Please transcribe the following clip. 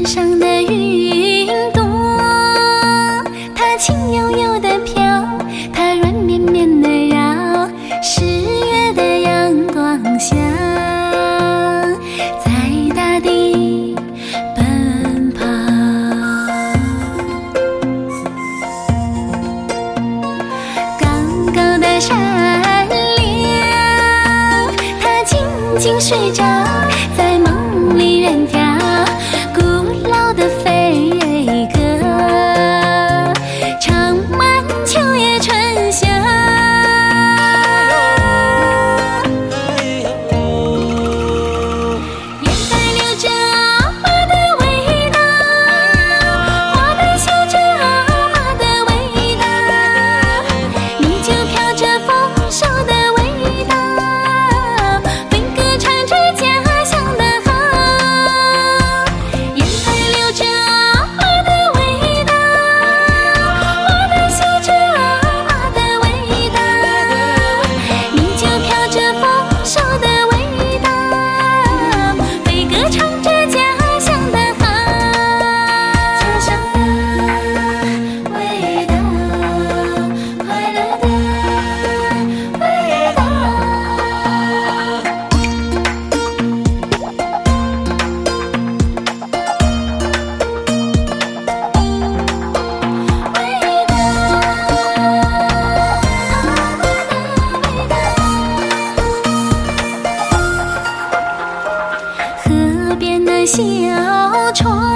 天上的云朵，它轻悠悠地飘，它软绵绵地绕，十月的阳光下，在大地奔跑。高高的山梁，它静静睡着，在梦里远眺，古老的飞歌唱满秋叶春夏。眼带流着阿妈的味道，花带绣着阿妈的味道，你就飘着丰收的味道，飞歌唱着家乡的好。眼带流着阿妈的味道，花带绣着阿妈的味道，你就飘着丰收的味道，飞歌唱着家乡的好。家乡的味道，快乐的味道。河边的小船